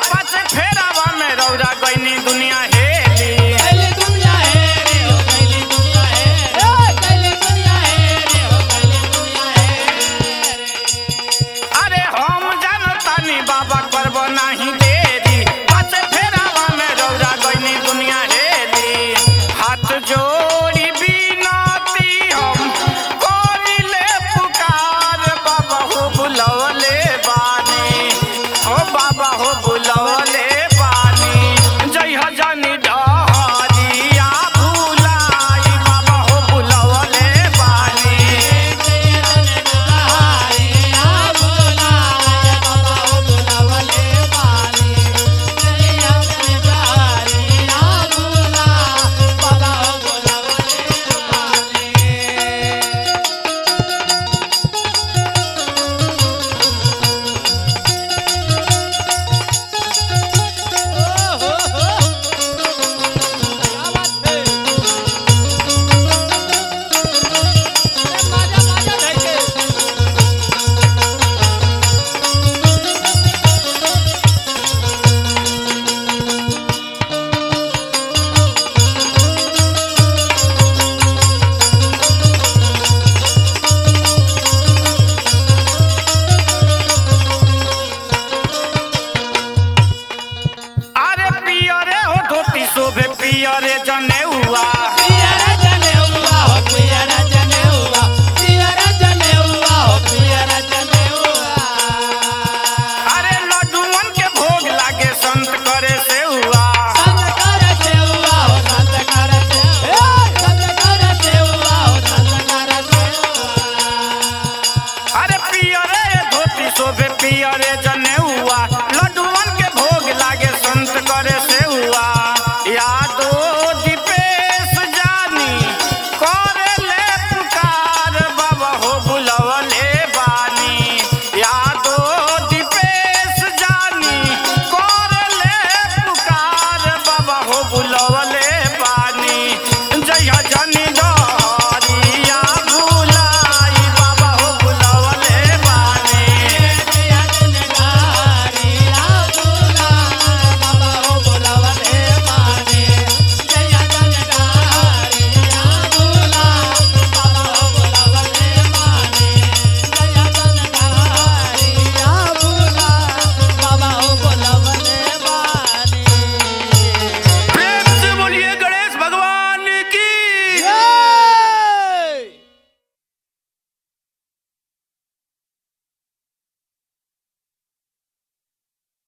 पाँच फेरावा में रौरा गईनी दुनिया हेली। कैले दुनिया है रे हो कैले दुनिया है कैले दुनिया है रे हो कैले दुनिया है रे। अरे हम जानतानी बाबा करब नाही देरी, पाँच फेरावा में रौरा गईनी दुनिया हेली। हाथ जोड़ी बिनती हम करिले पुकार, बाबा हो बुलवले बानी, ओ बाबा हो बुलवले बानी। जय हो जानी डहरिया भुलाई, बाबा हो बुलवले बानी। अरे पियरे हो धोती शोभे पियरे